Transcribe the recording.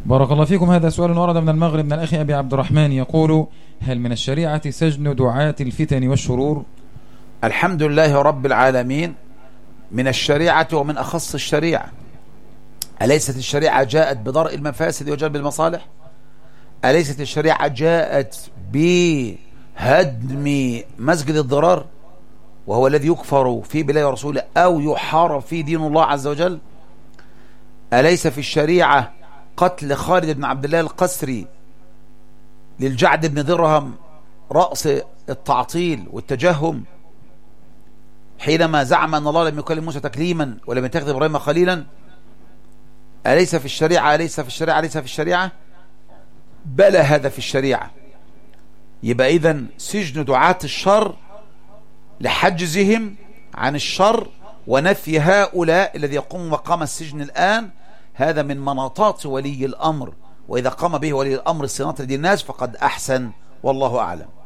بارك الله فيكم. هذا سؤال ورد من المغرب من الأخ أبي عبد الرحمن يقول: هل من الشريعة سجن دعاة الفتن والشرور؟ الحمد لله رب العالمين، من الشريعة ومن أخص الشريعة. أليست الشريعة جاءت بدرء المفاسد وجلب المصالح؟ أليست الشريعة جاءت بهدم مسجد الضرار وهو الذي يكفر في بلاد رسوله أو يحارب في دين الله عز وجل؟ أليس في الشريعة قتل خالد بن عبد الله القسري للجعد بن درهم رأس التعطيل والتجهم حينما زعم أن الله لم يكلم موسى تكليما ولم يتخذ إبراهيم خليلا؟ أليس في الشريعة؟ أليس في الشريعة؟ أليس في الشريعة؟ بلى، هذا في الشريعة. يبقى إذن سجن دعاة الشر لحجزهم عن الشر ونفي هؤلاء الذي يقوم مقام السجن الآن، هذا من مناطات ولي الأمر، وإذا قام به ولي الأمر الصيانة لدين الناس فقد أحسن، والله أعلم.